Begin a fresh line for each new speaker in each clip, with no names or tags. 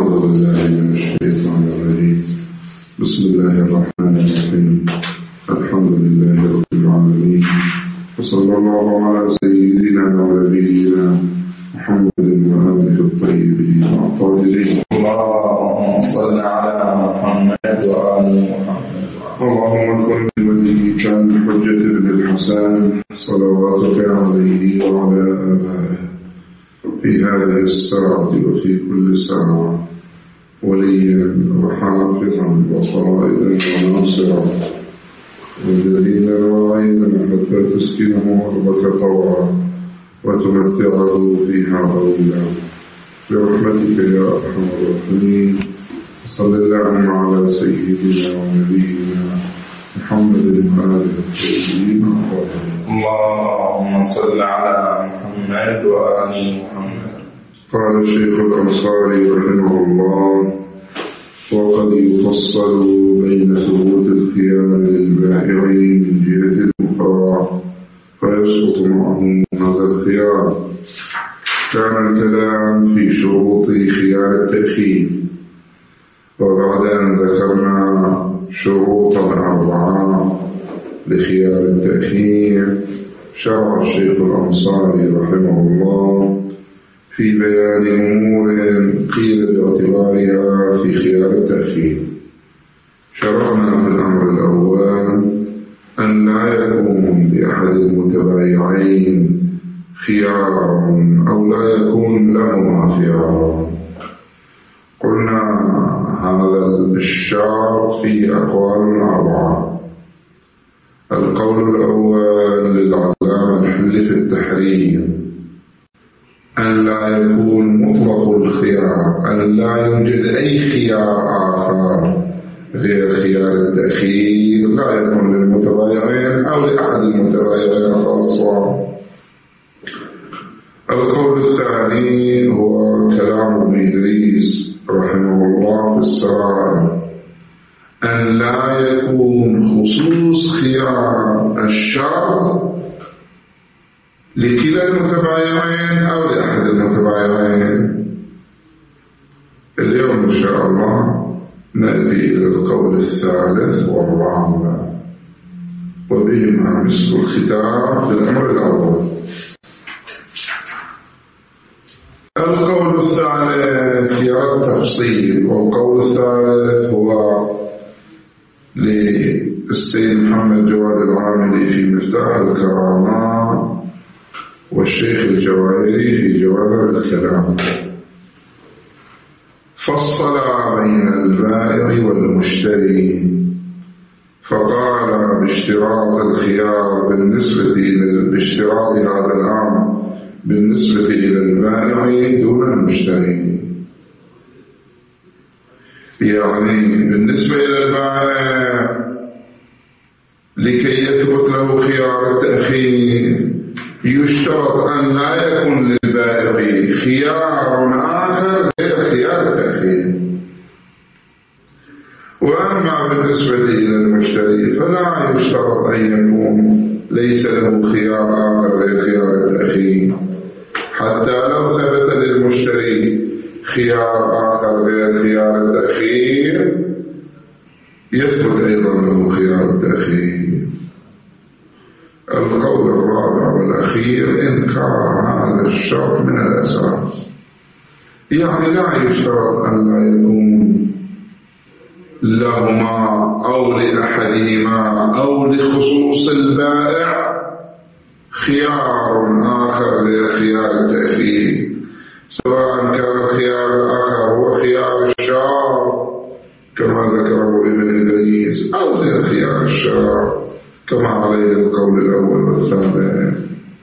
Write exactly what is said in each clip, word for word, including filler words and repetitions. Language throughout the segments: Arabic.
أعوذ بالله من الشيطان الرجيم. بسم الله الرحمن الرحيم. الحمد لله رب العالمين، وصلى الله على سيدنا ونبينا محمد وآله الطيبين الطاهرين.
اللهم صل على محمد وآل محمد.
اللهم كن لوليك الحجة بن الحسن صلواتك عليه وعلى آبائه في هذه الساعة وفي كل ساعة وليا وحافظا وقائدا وناصرا ودليلا وعينا حتى تسكنه أرضك طوعا وتمتعه فيها طويلا برحمتك يا أرحم الراحمين. صلى اللهم على سيدنا ونبينا محمد وآله الطيبين الطاهرين.
اللهم صل على محمد وآل محمد.
قال الشيخ الأنصاري رحمه الله: وقد يفصل بين ثبوت الخيار للبائع من جهة أخرى فيسقط معه هذا الخيار. كان الكلام في شروط خيار التأخير، وبعد أن ذكرنا شروطا أربعة لخيار التأخير، شرع الشيخ الأنصاري رحمه الله في بيان أمور قيل باعتبارها في خيار التأخير. شرعنا في الأمر الأول أن لا يكون لأحد المتبايعين خيار أو لا يكون لهما خيار. قلنا هذا الشرط في أقوال أربعة. القول الأول للعلامة الحلي في التحريم أن لا يكون مطلق الخيار، أن لا يوجد أي خيار آخر غير خيار التأخير، لا يكون للمتبايعين أو لأحد المتبايعين خاصة. القول الثاني هو كلام ابن إدريس رحمه الله في السرائر، أن لا يكون خصوص خيار الشرط لكلا المتبايعين أو لأحد المتبايعين. اليوم إن شاء الله نأتي إلى القول الثالث والرابع، وبهما مثل الختام في الأمر الأول. القول الثالث يرى التفصيل، والقول الثالث هو للسيد محمد جواد العاملي في مفتاح الكرامات والشيخ الجواهري في جواهر الكلام. فصل بين البائع والمشتري فقال باشتراط الخيار بالنسبة إلى باشتراط هذا الأمر بالنسبة إلى البائع دون المشتري، يعني بالنسبة إلى البائع لكي يثبت له خيار التأخير يشترط أن لا يكون للبائع خيار آخر غير خيار التأخير. وأما بالنسبة إلى المشتري فلا يشترط أن يكون ليس له خيار آخر غير خيار التأخير، حتى لو ثبت للمشتري خيار آخر غير خيار التأخير يثبت أيضا له خيار التأخير. القول الرابع والأخير إنكار هذا الشرط من الأساس، يعني لا يشترط أن لا يكون لهما أو لأحدهما أو لخصوص البائع خيار آخر غير خيار التأخير، سواء كان الخيار الآخر هو خيار الشرط كما ذكره ابن إدريس أو غير خيار الشرط كما عليه القول الأول والثاني.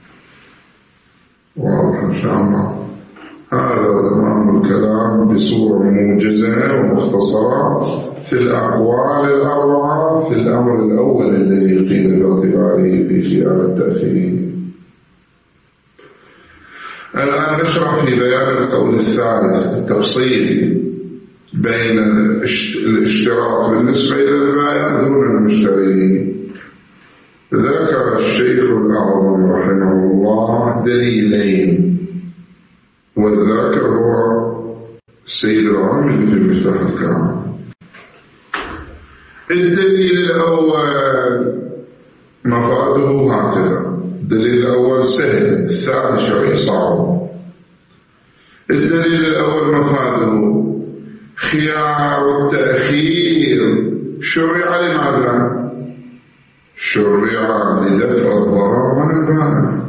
واضح إن شاء الله. هذا تمام الكلام بصورة موجزة ومختصرة في الأقوال الأربعة في الأمر الأول الذي قيل باعتباره في خيار التأخير. الآن نشرح في بيان القول الثالث التفصيل بين الاشتراط بالنسبة إلى البائع دون المشتري. ذكر الشيخ الأعظم رحمه الله دليلين، والذاكر هو السيد العامل في مفتاح الكرام. الدليل الأول مفاده هكذا. الدليل الأول سهل، الثاني شوي صعب. الدليل الأول مفاده خيار التأخير شرع لماذا؟ شرع لدفع الضرر عن البائع.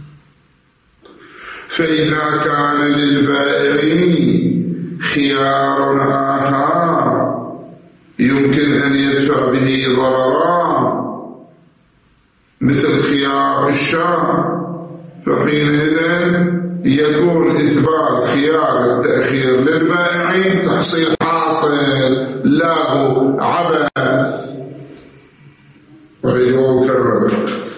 فإذا كان للبائع خيار آخر يمكن أن يدفع به ضررا مثل خيار الشرع، فحينئذ يكون إثبات خيار التأخير للبائع تحصيل حاصل له عبث. وإذا كرر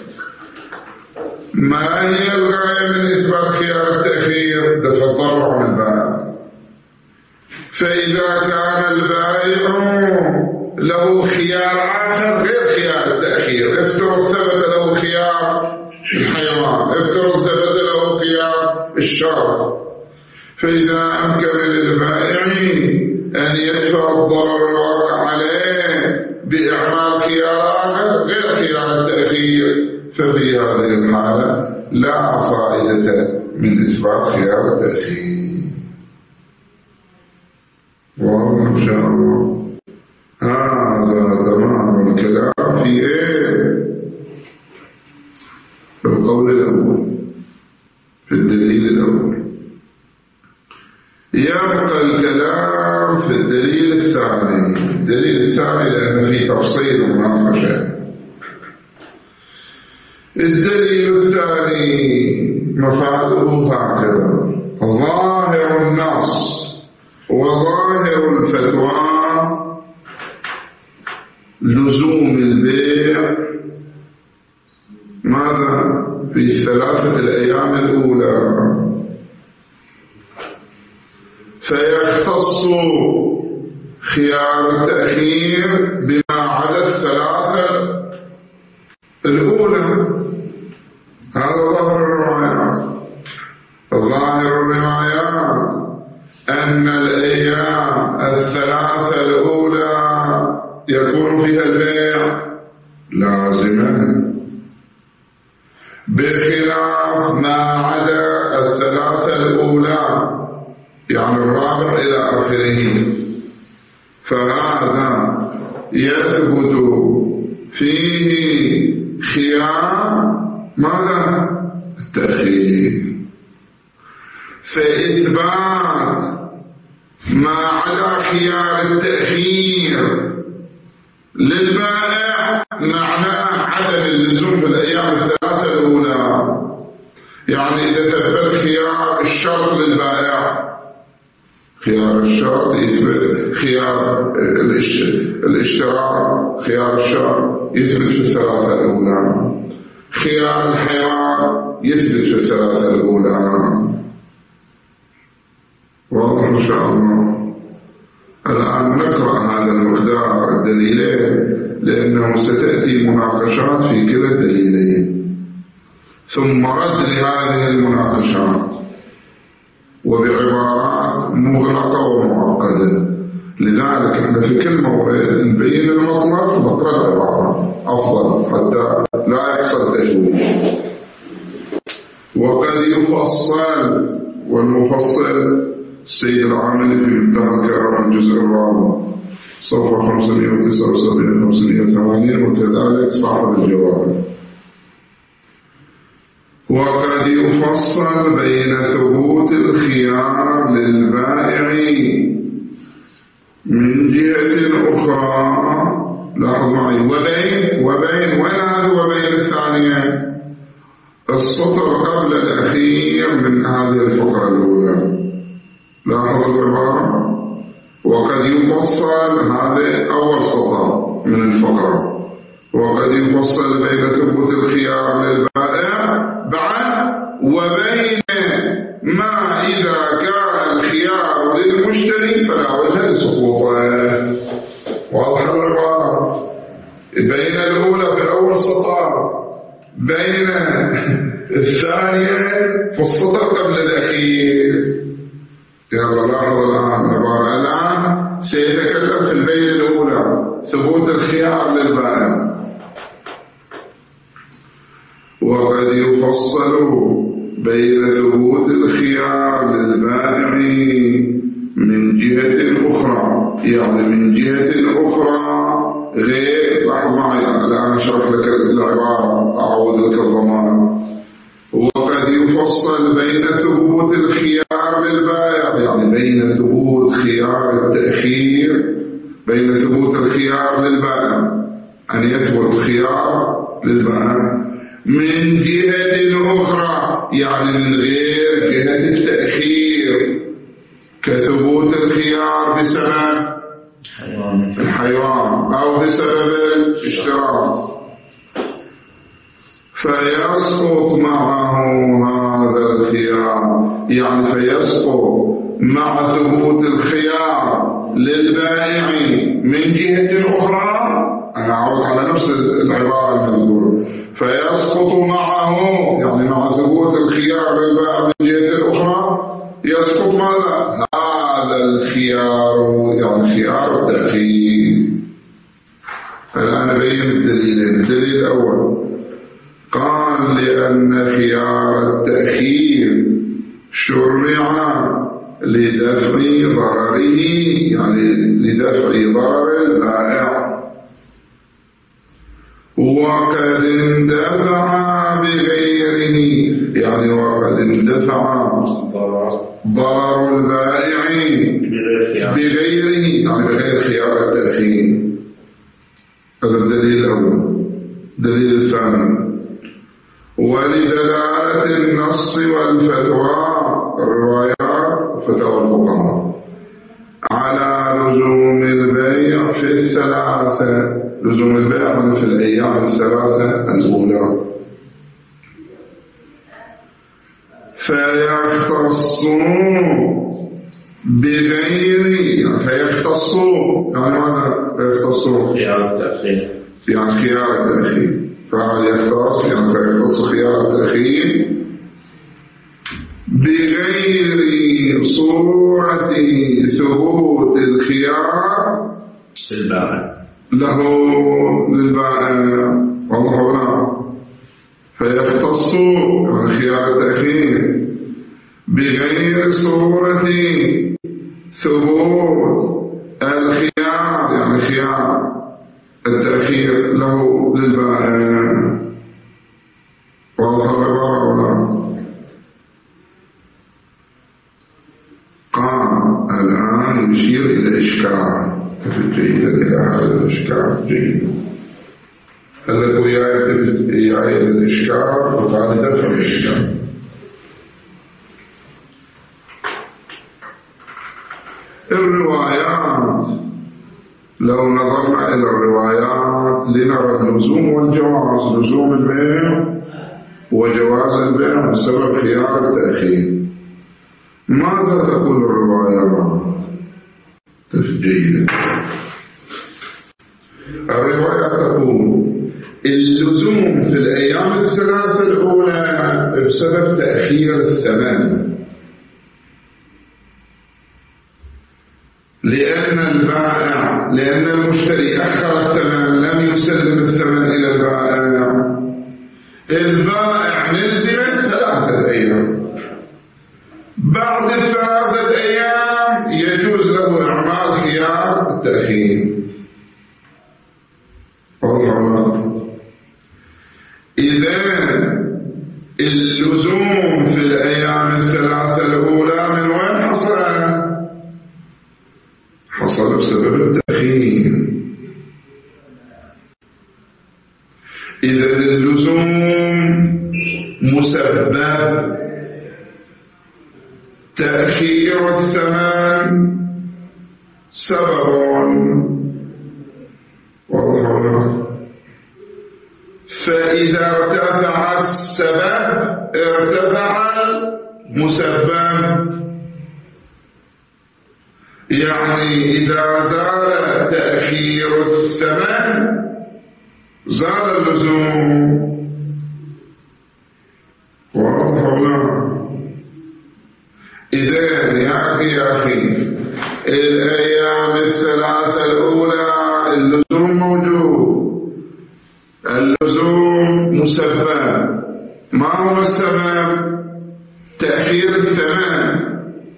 ما هي الغاية من إثبات خيار التأخير؟ دفع الضرر عن البائع. فإذا كان البائع له خيار آخر غير خيار التأخير، افترض ثبت له خيار الحيوان، افترض ثبت له خيار الشرع، فإذا أمكن للبائع أن يدفع الضرر الواقع عليه بإعمال خيار آخر غير خيار التأخير، ففي هذه الحالة لا فائدة من إثبات خيار التأخير. واضح إن شاء الله. هذا تمام الكلام في إيه؟ في القول الأول، في الدليل الأول. يبقى الكلام في الدليل الثاني. الدليل الثاني لأن فيه تفصيل ومناقشة. الدليل الثاني مفاده هكذا: ظاهر النص وظاهر الفتوى لزوم البيع ماذا؟ في الثلاثة الأيام الأولى، فيختص خيار التأخير بما عدا الثلاثة الأولى. هذا ظاهر الروايات. ظاهر الروايات أن الأيام الثلاثة الأولى يكون فيها البيع لازما، بخلاف ما عدا الثلاثة الأولى يعني الرابع إلى آخره، فهذا يثبت فيه خيار ماذا؟ التأخير. فإثبات ما على خيار التأخير للبائع معناه عدم اللزوم بالأيام الثلاثة الأولى. يعني إذا ثبت خيار الشرط للبائع، خيار الشرط يثبت، خيار الاشتراء خيار الشرط يثبت في الثلاثة الأولى، خيار الحيوان يثبت في الثلاثة الأولى. واضح إن شاء الله. الآن نقرأ هذا المقدار الدليلين لأنه ستأتي مناقشات في كلا الدليلين، ثم رد لهذه المناقشات وبعبارات مغلقة ومعقدة. لذلك احنا في كل مورد نبين المطلب نقرأ العبارة أفضل حتى لا يحصل تشويش. وقد يفصل، والمفصل السيد العامل في مفتاح الكرام الجزء الرابع صفحة خمسمائة وتسعة وسبعين خمسمائة وثمانين، وكذلك صاحب الجواب. وقد يفصل بين ثبوت الخيار للبائع من جهة أخرى. لاحظ معي وبين وبين وين هذا وبين الثانية؟ السطر قبل الأخير من هذه الفقرة الأولى. لاحظ العبارة وقد يفصل، هذا أول سطر من الفقرة. وقد يفصل بين ثبوت الخيار للبائع بعد وبين ما إذا كان الخيار للمشتري فلا وجه لسقوطه. واضح العبارة؟ بين الأولى في أول سطر، بين الثانية في السطر قبل الأخير. يلا لاحظ الآن عبارة الآن سيتكلم في البين الأولى ثبوت الخيار للبائع. وقد يفصل بين ثبوت الخيار للبائع من جهة أخرى، يعني من جهة أخرى غير، لاحظ معي الآن أشرح لك العبارة أعود لك الضمان. وقد يفصل بين ثبوت الخيار للبائع، يعني بين ثبوت خيار التأخير، بين ثبوت الخيار للبائع أن يثبت خيار للبائع من جهة أخرى، يعني من غير جهة التأخير، كثبوت الخيار بسبب الحيوان أو بسبب الاشتراط، فيسقط معه هذا الخيار، يعني فيسقط مع ثبوت الخيار للبائع من جهة أخرى. أنا أعود على نفس العبارة المذكورة، فيسقط معه يعني مع ثبوت الخيار للبائع من جهة أخرى يسقط ماذا؟ هذا الخيار، يعني خيار التأخير. فالآن أبين الدليلين. الدليل الأول قال لأن خيار التأخير شرع لدفع ضرره، يعني لدفع ضرر البائع، وقد اندفع بغيره، يعني وقد اندفع ضرر البائع بغيره، يعني بغير خيار التأخير. هذا الدليل الأول. الدليل الثاني ولدلالة النص والفتوى، الروايات وفتوى الفقهاء على لزوم البيع في الثلاثة، لزوم البيع في الأيام الثلاثة الأولى، فيختص بغير، فيختص يعني ماذا؟ فيختص
خيار التأخير،
يعني خيار التأخير، فهذا يختص يعني فيختص خيار التأخير بغير صورة ثبوت الخيار
للبائع
له للبائع. واضح ولا؟ فيختص يعني خيار التأخير بغير صورة ثبوت الخيار، يعني خيار التأخير له للبائع. واضح العبارة ولا؟ قام الآن يشير إلى إشكال جيدا، إلى هذا الإشكال جيدا. هل لك وياي الإشكال وقال دفع الإشكال. الروايات، لو نظرنا إلى الروايات لنرى اللزوم والجواز، لزوم البيع وجواز البيع بسبب خيار التأخير. ماذا تقول الروايات؟ جيدة. الروايات تقول اللزوم في الأيام الثلاثة الأولى بسبب تأخير الثمن، لأن البائع لأن المشتري أخر الثمن، لم يسلم الثمن إلى البائع. البائع نلزمه ثلاثة أيام، بعد الثلاثة أيام يجوز له إعمال خيار التأخير. إذا اللزوم في الأيام الثلاثة الأولى من وين حصل؟ حصل بسبب التأخير. إذا اللزوم مسبب تأخير الثمن سبب، واضح؟ فإذا ارتفع السبب ارتفع المسبب، يعني إذا زال تأخير الثمن زال اللزوم. واضح ولا؟ إذن يا أخي يا التأخير. الأيام الثلاثة الأولى اللزوم موجود، اللزوم مسبب. ما هو السبب؟ تأخير الثمن.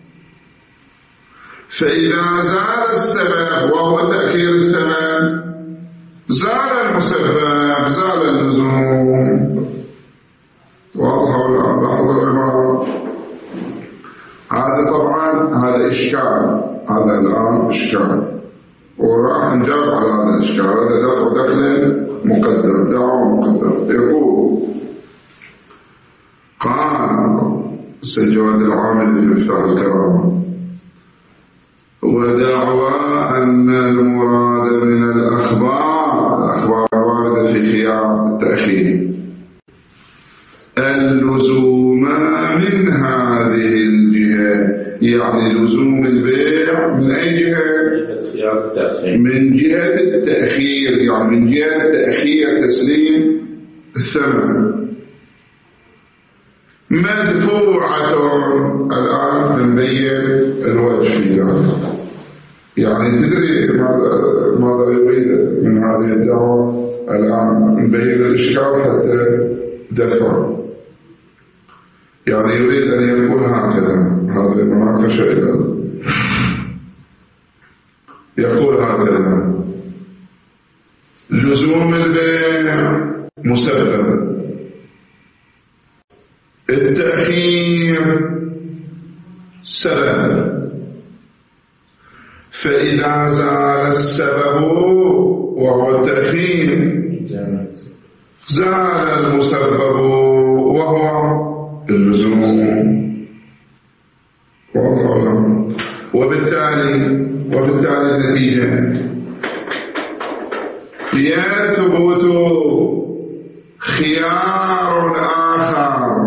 فإذا زال السبب وهو تأخير الثمن زال المسبب، زال اللزوم. واضح ولا؟ لاحظوا العبارة. هذا طبعا هذا إشكال، هذا الآن إشكال، وراح نجاوب على هذا الإشكال. هذا دخل دخل مقدر، دعوة مقدر. يقول قال السيد جواد العامل في مفتاح الكرامة: ودعوى أن المراد من الأخبار، الأخبار الواردة في خيار التأخير، اللزوم من هذه الجهة، يعني لزوم البيع من أي جهة؟ من جهة التأخير، يعني من جهة تأخير تسليم الثمن. مدفوعة. الآن نبين الوجه في ذلك. يعني تدري ماذا ماذا يريد من هذه الدعوة؟ الآن نبين الإشكال حتى دفع. يعني يريد أن يقول هكذا، هذه مناقشة إلى يقول هكذا: لزوم البيع مسبب، التأخير سبب، فإذا زال السبب وهو التأخير زال المسبب وهو اللزوم. وبالتالي وبالتالي النتيجة يثبت خيار آخر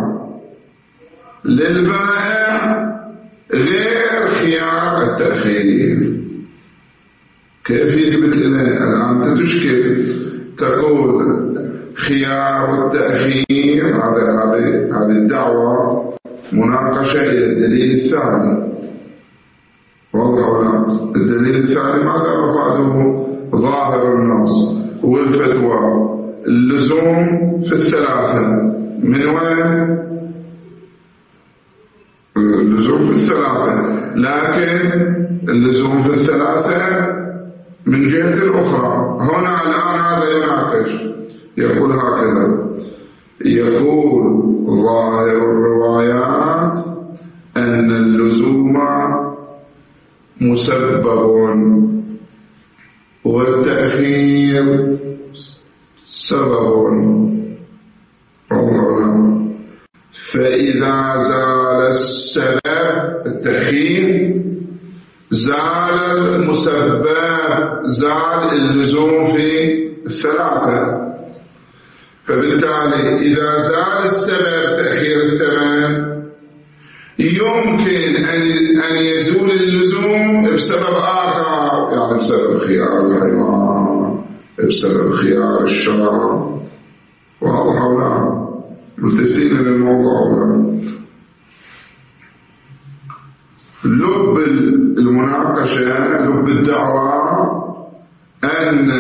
للبائع غير خيار التأخير. كيف يثبت لنا؟ الآن أنت تشكل، تقول خيار التأخير، هذا هذه هذه الدعوة مناقشة إلى الدليل الثاني. واضح ولا؟ الدليل الثاني ماذا مفاده؟ ظاهر النص والفتوى. اللزوم في الثلاثة من وين؟ اللزوم في الثلاثة، لكن اللزوم في الثلاثة من جهة أخرى. هنا الآن هذا يناقش، يقول هكذا: يقول ظاهر الروايات أن اللزوم مسبب والتأخير سبب، فإذا زال السبب التأخير زال المسبب، زال اللزوم في الثلاثة. فبالتالي إذا زال السبب تأخير الثمن يمكن أن يزول اللزوم بسبب آخر، يعني بسبب خيار الحيوان، بسبب خيار الشارع. واضح ولا؟ ملتفتين للموضوع ولا؟ لب المناقشة، لب الدعوة أن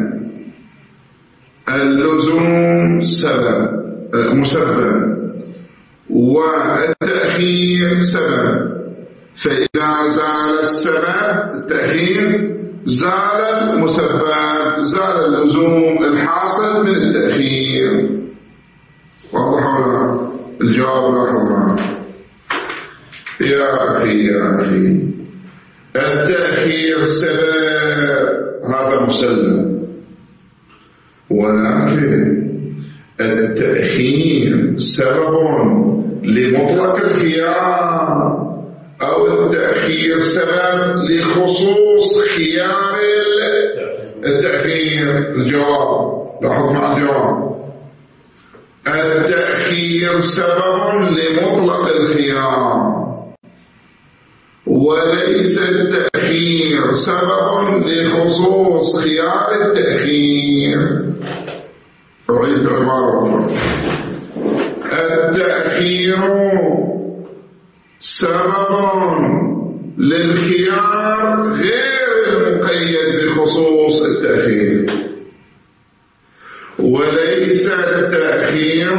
اللزوم سبب مسبب والتأخير سبب، فإذا زال السبب التأخير زال المسبب، زال اللزوم الحاصل من التأخير. واضح ولا؟ الجواب لاحظ يا أخي يا أخي، التأخير سبب، هذا مسلم، ولكن التأخير سبب لمطلق الخيار أو التأخير سبب لخصوص خيار التأخير. الجواب لاحظ مع الجواب: التأخير سبب لمطلق الخيار وليس التأخير سبب لخصوص خيار التأخير. أعيد العبارة: التأخير سبب للخيار غير المقيد بخصوص التأخير، وليس التأخير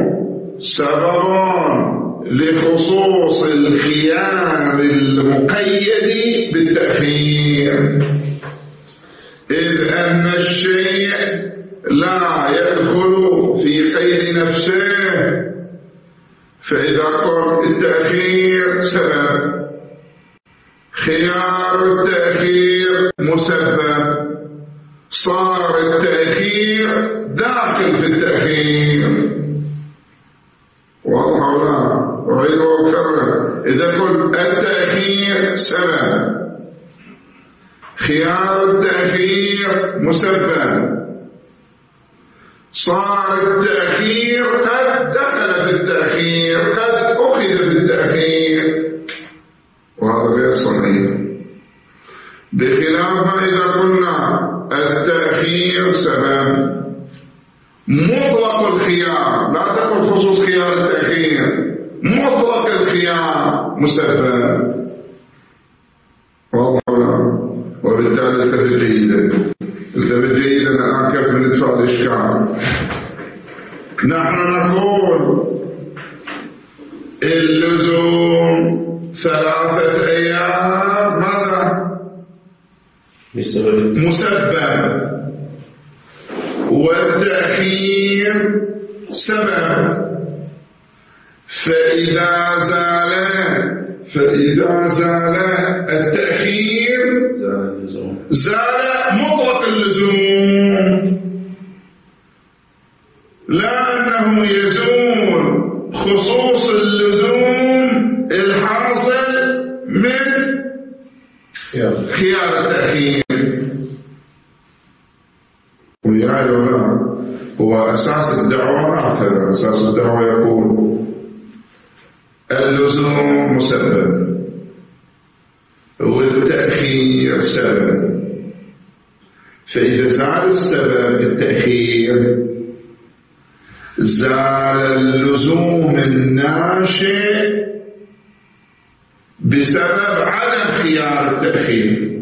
سببا لخصوص الخيار المقيد بالتأخير، إذ أن الشيء لا يدخل في قيد نفسه. فإذا قلت التأخير سبب، خيار التأخير مسبب، صار التأخير داخل في التأخير. واضح ولا؟ أعيد وأكرر، إذا قلت التأخير سبب، خيار التأخير مسبب، صار التأخير قد دخل في التأخير، قد أخذ في التأخير، وهذا غير صحيح. بخلاف ما إذا قلنا التأخير سبب مطلق الخيار، لا تقل خصوص خيار التأخير، مطلق الخيار مسبب. واضح ولا؟ وبالتالي التفت جيدا، التفت جيدا الآن كيف ندفع الإشكال. نحن نقول اللزوم ثلاثة أيام ماذا؟ مسبب، والتأخير سبب. فإذا زال فإذا زال التأخير زال مطلق اللزوم، لا أنه يزول خصوص اللزوم الحاصل من خيار التأخير. ويا لولا هو أساس الدعوة هكذا، أساس الدعوة يقول اللزوم مسبب والتأخير سبب، فإذا زال السبب التأخير زال اللزوم الناشئ بسبب عدم خيار التأخير.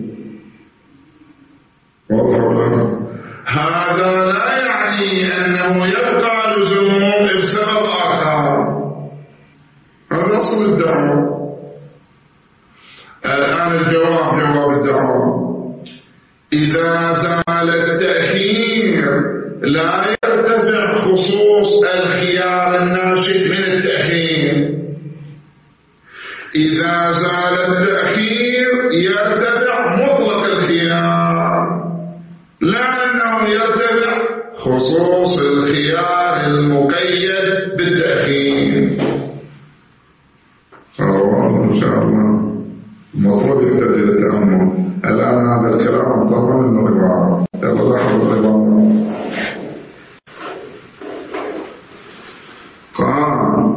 واضح ولا؟ هذا لا يعني أنه يبقى لزوم بسبب آخر، هذا أصل الدعوة. الآن الجواب جواب الدعوة، إذا زال التأخير لا يرتفع خصوص الخيار الناشئ من التأخير، إذا زال التأخير يرتفع مطلق الخيار، لا أنه يرتفع خصوص الخيار المقيد بالتأخير. الله إن شاء الله المطلوب يحتاج إلى التأمل. الآن هذا الكلام طبعا من العبارة، يلا لاحظ العبارة. قال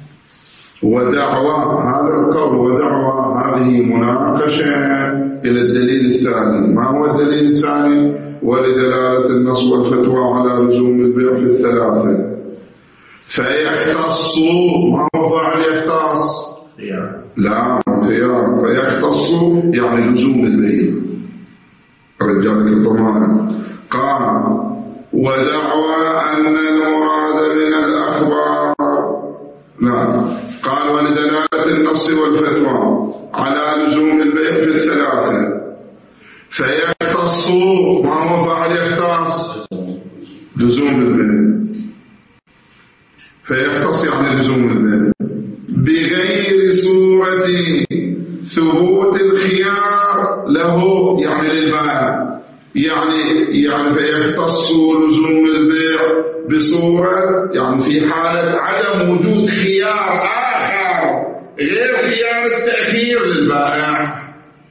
ودعوى، هذا القول ودعوى هذه مناقشة إلى الدليل الثاني. ما هو الدليل الثاني؟ ولدلالة النص والفتوى على لزوم البيع في الثلاثة. فيختص، ما هو فاعل يختص؟ لا خيار. فيختص يعني لزوم البيع، رجالك الضمان. قال ودعوى أن المراد من الأخبار، لا قال ولدلالة النص والفتوى على لزوم البيع في الثلاثة. فيختص، ما هو فاعل يختص؟ لزوم البيع. فيختص يعني لزوم البيع بغير صورة ثبوت الخيار له، يعني للبائع، يعني يعني فيختص لزوم البيع بصورة، يعني في حالة عدم وجود خيار آخر غير خيار التأخير للبائع.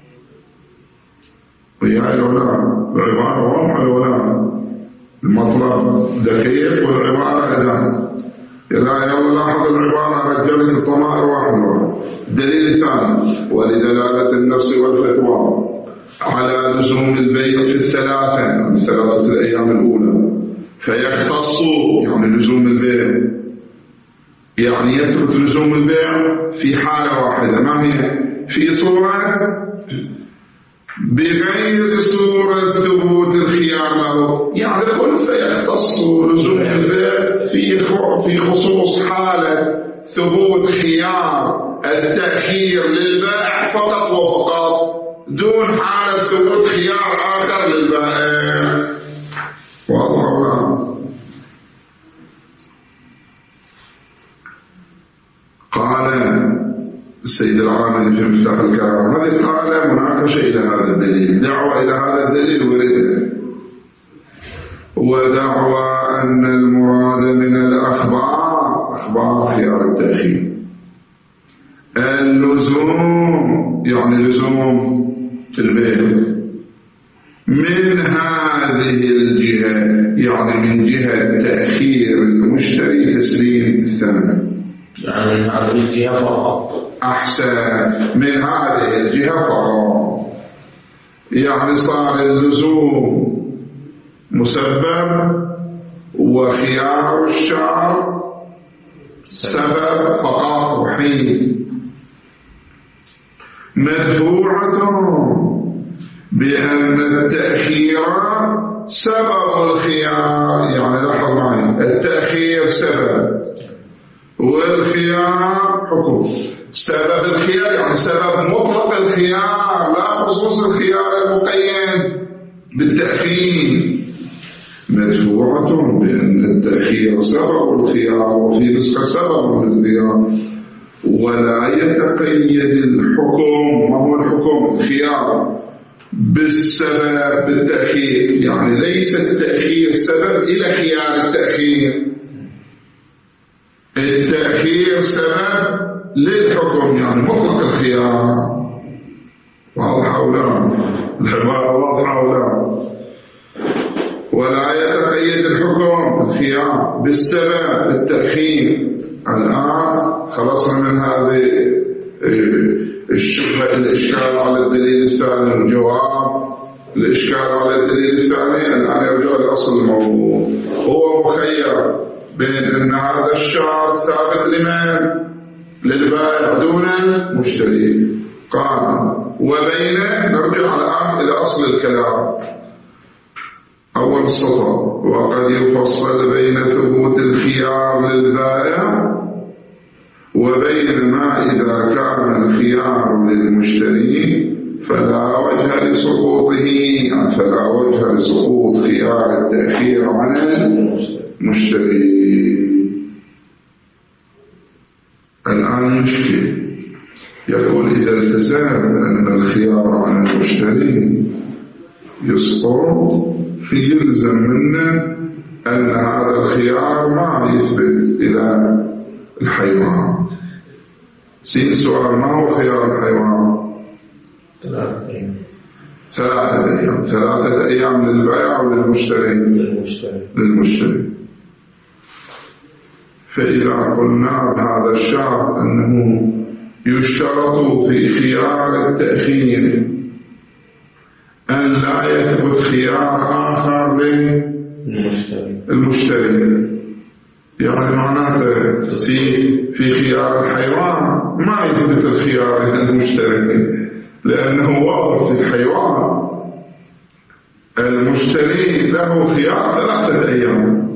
ويا العلماء العبارة واضحة العلماء، المطلب دقيق والعبارة أداة. يلا يلا لاحظ العبارة، رجلك الضمائر واحد. الدليل الثاني ولدلالة النص والفتوى على لزوم البيع في الثلاثة، يعني الثلاثة الأيام الأولى. فيختص يعني لزوم البيع، يعني يثبت لزوم البيع في حالة واحدة، ما هي؟ في صورة بغير صورة ثبوت الخيار له، يعني قل فيختص لزوم البيع في في خصوص حالة ثبوت خيار التأخير للبائع فقط وفقط، دون حالة ثبوت خيار آخر للبائع. واضح ولا؟ قال السيد العامل في مفتاح الكلام هذه قال مناقشة إلى هذا الدليل، دعوة إلى هذا الدليل ورد، ودعوى أن المراد من الأخبار أخبار خيار التأخير اللزوم، يعني لزوم البيع من هذه الجهة، يعني من جهة تأخير المشتري تسليم الثمن،
يعني من هذه الجهة فقط.
أحسن، من هذه الجهة فقط، يعني صار اللزوم مسبب وخيار الشرط سبب فقط وحيد. مدفوعة بأن التأخير سبب الخيار، يعني لاحظ معي التأخير سبب والخيار حكم. سبب الخيار يعني سبب مطلق الخيار لا خصوص الخيار المقيد بالتأخير. مدفوعة بأن التأخير سبب الخيار وفي نسخة سبب الخيار، ولا يتقيد الحكم، ما هو الحكم؟ الخيار بالسبب بالتأخير، يعني ليس التأخير سبب إلى خيار التأخير، التأخير سبب للحكم يعني مطلق الخيار. واضح أو لا؟ العبارة واضحة أو لا؟ ولا يتقيد الحكم الخيار بالسبب التأخير. الآن خلصنا من هذه الشبهة الإشكال على الدليل الثاني والجواب الإشكال على الدليل الثاني. الآن يرجع لأصل الموضوع، هو مخير بين أن هذا الشرط ثابت لمن؟ للبائع دون المشتري. قال وبين، نرجع الآن إلى أصل الكلام أول السطر، وقد يفصل بين ثبوت الخيار للبائع وبين ما إذا كان الخيار للمشتري فلا وجه لسقوطه، يعني فلا وجه لسقوط خيار التأخير عن المشتري. الآن يشكل، يقول إذا التزم أن الخيار عن المشتري يسقط، في يلزم منه أن هذا الخيار ما يثبت إلى الحيوان. سين سؤال، ما هو خيار الحيوان؟
ثلاثة أيام.
ثلاثة أيام ثلاثة أيام للبائع وللمشتري؟
للمشتري.
للمشتري. فإذا قلنا بهذا الشرط أنه يشترط في خيار التأخير أن لا يثبت خيار آخر للمشتري المشتري، يعني معناته في في خيار الحيوان ما يثبت الخيار للمشتري، لأنه واضح في الحيوان المشتري له خيار ثلاثة أيام،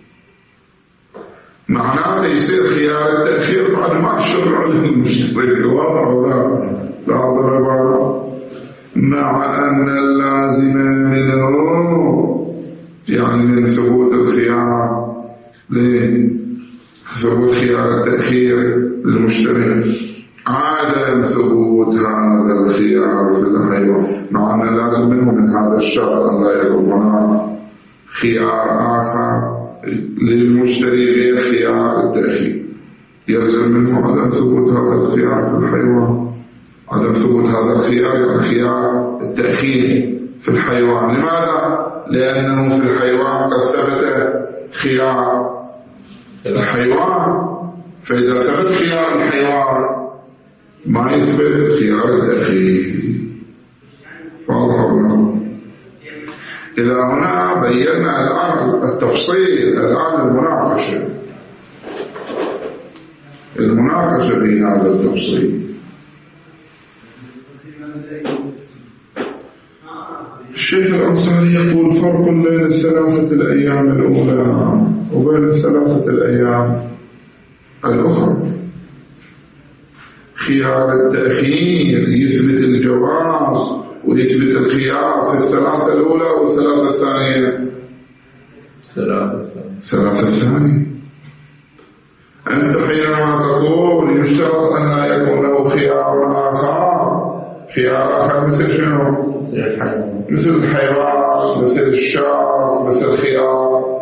معناته يصير خيار التأخير بعد ما الشرع للمشتري. واضح ولا لا؟ ضرب مع أن اللازم منه يعني من ثبوت الخيار لثبوت خيار التأخير للمشتري عدم ثبوت هذا الخيار في الحيوان، مع أن اللازم منه من هذا الشرط أن لا يكون هناك خيار آخر للمشتري غير خيار التأخير. يلزم منه عدم ثبوت هذا الخيار في الحيوان، عدم ثبوت هذا الخيار يعني خيار التأخير في الحيوان. لماذا؟ لأنه في الحيوان قد ثبت خيار الحيوان، فإذا ثبت خيار الحيوان ما يثبت خيار التأخير. واضح ولا؟ إلى هنا بينا الآن التفصيل. الآن المناقشة المناقشة في هذا التفصيل. الشيخ الأنصاري يقول فرق بين الثلاثة الأيام الأولى وبين الثلاثة الأيام الأخرى. خيار التأخير يثبت الجواز ويثبت الخيار في الثلاثة الأولى والثلاثة الثانية الثلاثة الثانية. أنت حينما تقول يشترط أن لا يكون له خيار آخر، خيار آخر مثل شنو؟ مثل الحيوان، مثل الشاة، مثل خيار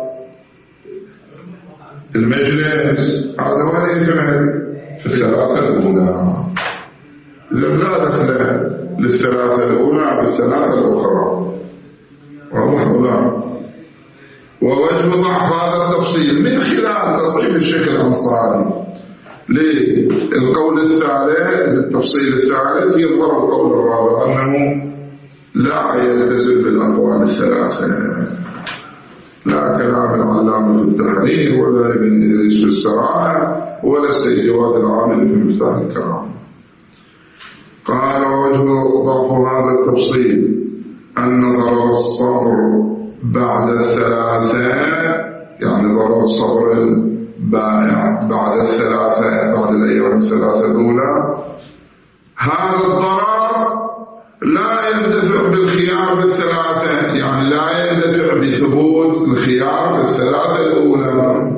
المجلس، هذا هو يثبت في الثلاثة الأولى. إذا لا دخل للثلاثة الأولى بالثلاثة الأخرى. واضح ولا؟ ووجه ضعف هذا التفصيل من خلال تطبيق الشيخ الأنصاري للقول الثالث، التفصيل الثالث يظهر القول الرابع أنه لا يلتزم بالأقوال الثلاثة، لا كلام العلامة في التحرير ولا ابن إدريس في السراء ولا السيد جواد العامل في مفتاح الكرام. قال ووجه ضعف هذا التفصيل أن ضرر الصبر بعد الثلاثة، يعني ضرر الصبر البائع بعد الثلاثة، بعد الأيام الثلاثة الأولى، هذا الضرر لا يندفع بالخيار بالثلاثة، يعني لا يندفع بثبوت الخيار بالثلاثة الأولى.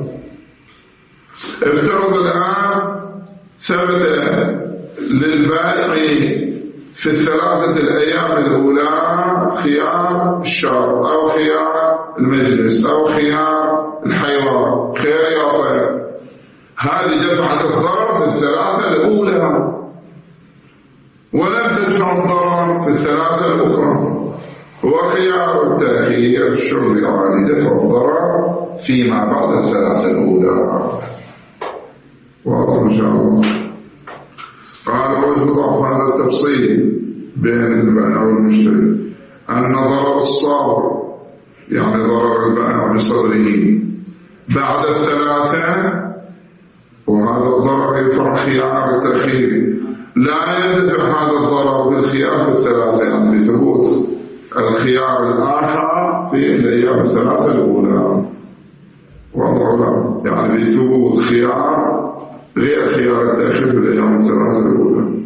افترض الآن ثبت للبائع في الثلاثة الأيام الأولى خيار الشار أو خيار المجلس أو خيار الحيوان، خيار يعطي، هذه دفعت الضرر في الثلاثة الأولى ولم تدفع الضرر في الثلاثة الأخرى. وخيار التأخير الشرع لدفع الضرر فيما بعد الثلاثة الأولى. واضح إن شاء الله. قال وجه ضعف هذا التفصيل بين البائع والمشتري أن ضرر الصابر، يعني ضرر البائع بصدره بعد الثلاثة، وهذا الضرر يفرع خيار التأخير، لا يندفع هذا الضرر بالخيار في الثلاثة، يعني بثبوت الخيار الآخر في الأيام الثلاثة الأولى. واضح؟ يعني بثبوت خيار غير خيار التأخير في الأيام الثلاثة الأولى.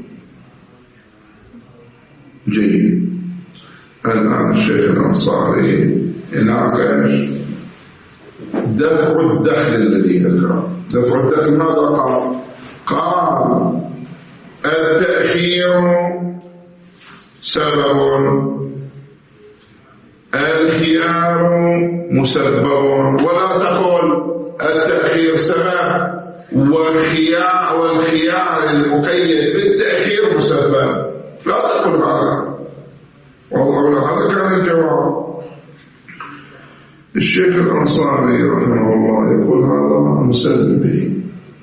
جيد. الآن الشيخ الأنصاري يناقش دفع الدخل الذي ذكر. دفع الدخل ماذا قال؟ قال التأخير سبب، الخيار مسبب، ولا تقول التأخير سبب والخيار والخيار المقيد بالتأخير مسبب، لا تقول هذا. والله هذا كان الجواب. الشيخ الأنصاري رحمه الله يقول هذا مسلم به،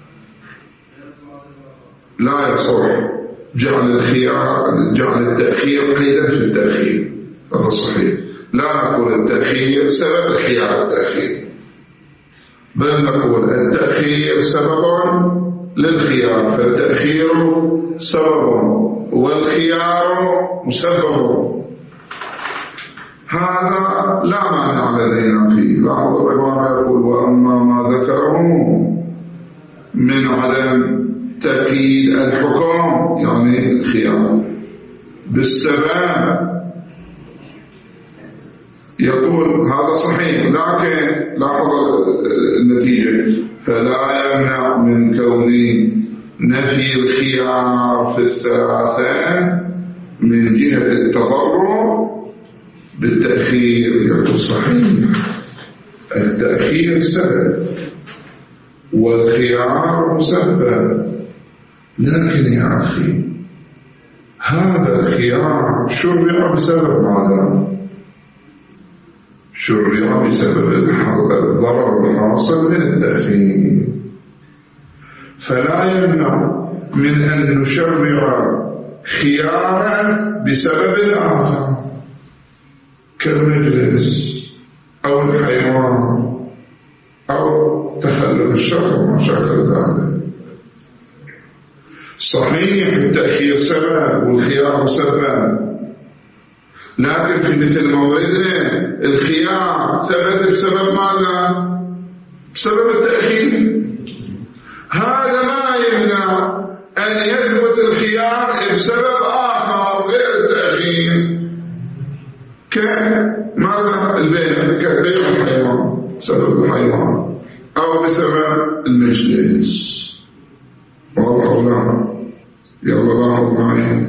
لا يصح جعل الخيار جعل التأخير قيدا في التأخير، هذا صحيح. لا نقول التأخير سبب الخيار التأخير، بل نقول التأخير سبب للخيار، فالتأخير سبب والخيار مسبب. هذا لا مانع لدينا فيه. بعض العبارة يقول وأما ما ذكره من عدم تأكيد الحكم، يعني الخيار بالسبب، يقول هذا صحيح، لكن لاحظ النتيجة، فلا يمنع من كون نفي الخيار في الثلاثة من جهة التضرر بالتأخير. يقول صحيح التأخير سبب والخيار مسبب، لكن يا أخي هذا الخيار شرع بسبب ماذا؟ شرع بسبب الضرر الحاصل من التأخير، فلا يمنع من أن نشرع خيارا بسبب الآخر كالمجلس أو الحيوان أو تخلف الشر وما شاكل ذلك. صحيح التأخير سبب والخيار سبب، لكن في مثل موردنا الخيار ثبت بسبب ماذا؟ بسبب التأخير. هذا ما يمنع أن يثبت الخيار بسبب آخر غير التأخير، كماذا؟ البيع، كبيع الحيوان بسبب الحيوان أو بسبب المجلس. واضح ولا؟ يلا لاحظ معي.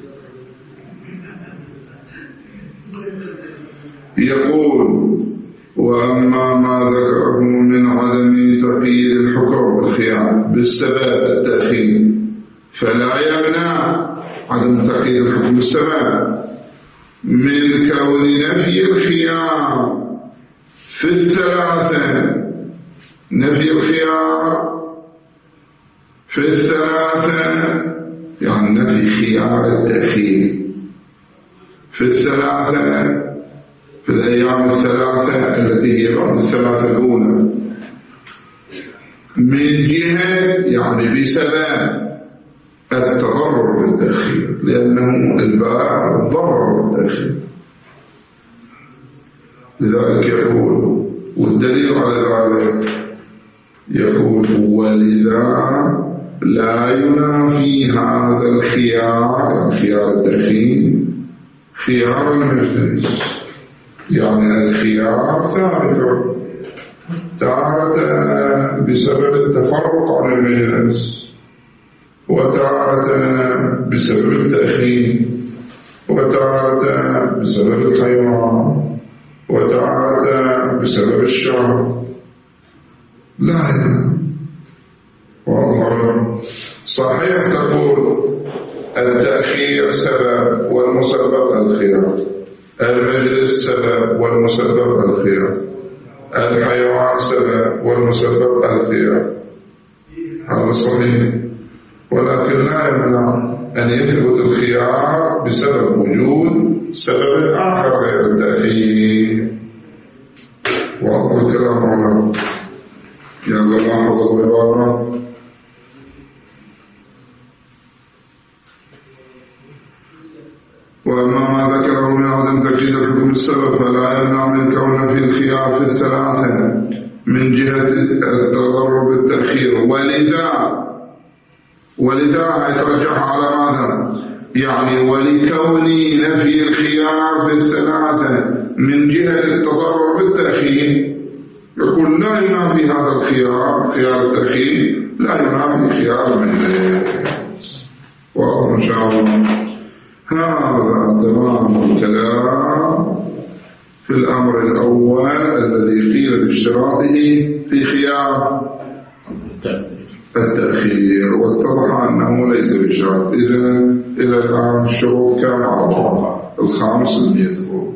يقول: وأما ما ذكره من عدم تقييد الحكم الخيار بالسبب التأخير فلا يمنع عدم تقييد الحكم بالسبب من كون نفي الخيار في الثلاثة، نفي الخيار في الثلاثة يعني نفي خيار التأخير في الثلاثة، في الأيام الثلاثة التي هي بعد الثلاثة الأولى، من جهة يعني بسبب التضرر بالتأخير، لأنه البائع الضرر بالتأخير. لذلك يقول، والدليل على ذلك يقول: ولذا لا ينافي هذا الخيار، خيار التأخير، خيار المجلس. يعني الخيار ثابت تارة بسبب التفرق عن المجلس، وتارة بسبب التأخير، وتارة بسبب الحيوان، وتارة بسبب الشهر. لا يعني واضح. صحيح تقول التأخير سبب والمسبب الخيار، المجلس سبب والمسبب الخيار، الحيوان سبب والمسبب الخيار، هذا صحيح، ولكن لا يمنع أن يثبت الخيار بسبب وجود سبب آخر غير التأخير. واضح الكلام هنا؟ يلا لاحظ العبارة: وأما ما ذكره من عدم تقييد الحكم السبب فلا يمنع من كون في الخيار في الثلاثة من جهة التضرر بالتأخير. ولذا ولذا يترجح على ماذا؟ يعني ولكون نفي الخيار في الثلاثة من جهة التضرر بالتأخير، يقول لا ينافي هذا الخيار، خيار التأخير لا ينافي خيار المجلس. واضح إن شاء الله. هذا تمام الكلام في الأمر الأول الذي قيل باشتراطه في خيار التأخير، واتضح أنه ليس بشرط. إذن إلى الآن الشروط كم؟ أربعة. الخامس لم يثبت.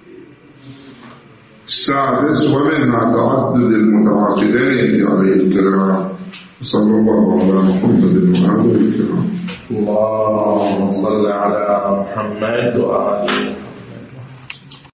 السادس: ومنها تعدد المتعاقدين يأتي عليه الكلام. صلى الله على محمد وعلى آله الكرام.
اللهم صل على محمد وآل محمد.